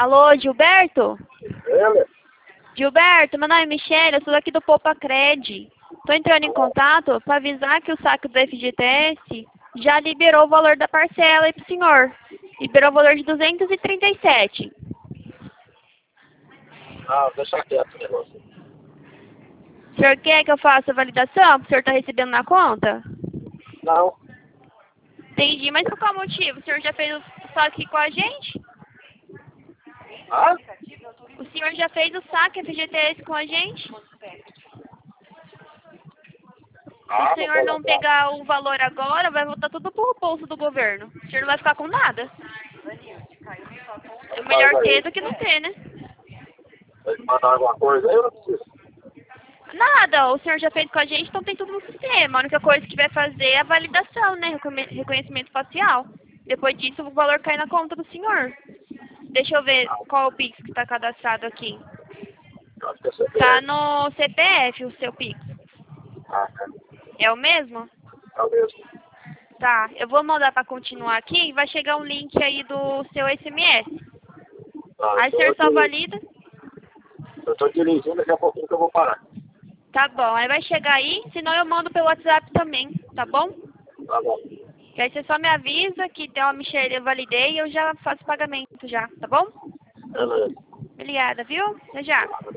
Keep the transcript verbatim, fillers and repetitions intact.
Alô, Gilberto? Ele? Gilberto, meu nome é Michele, eu sou daqui do Poupa Cred. Tô entrando em contato para avisar que o saque do F G T S já liberou o valor da parcela aí pro senhor. Liberou o valor de duzentos e trinta e sete. Ah, deixa quieto o negócio. O senhor quer que eu faça a validação? Que o senhor tá recebendo na conta? Não. Entendi, mas por qual motivo? O senhor já fez o saque com a gente? Ah? O senhor já fez o saque F G T S com a gente? Se Ah, o senhor não pegar o valor agora, vai voltar tudo pro bolso do governo. O senhor não vai ficar com nada. É melhor ter do que não ter, né? Vai te mandar alguma coisa aí ou não precisa? Nada, o senhor já fez com a gente, então tem tudo no sistema. A única coisa que vai fazer é a validação, né? Reconhe- Reconhecimento facial. Depois disso, o valor cai na conta do senhor. Deixa eu ver qual o Pix que está cadastrado aqui. Eu acho que é C P Tá F. no C P F o seu Pix. Ah, é. É o mesmo? É o mesmo. Tá, eu vou mandar para continuar aqui e vai chegar um link aí do seu S M S. Ah, Aí o então senhor eu só tô, valida. eu tô dirigindo, daqui a pouquinho que eu vou parar. Tá bom, aí vai chegar aí, senão eu mando pelo WhatsApp também, tá bom? Tá bom. Que aí você só me avisa que tem uma Michelle, eu validei e eu já faço pagamento já, tá bom? Beleza. Obrigada, viu? Até já.